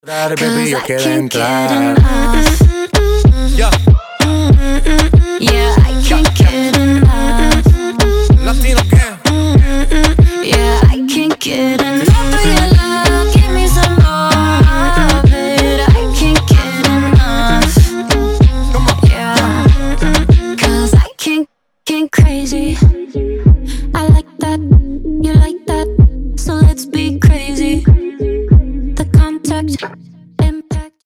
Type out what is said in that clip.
Dale, baby, yo I quiero can't get entrar. enough.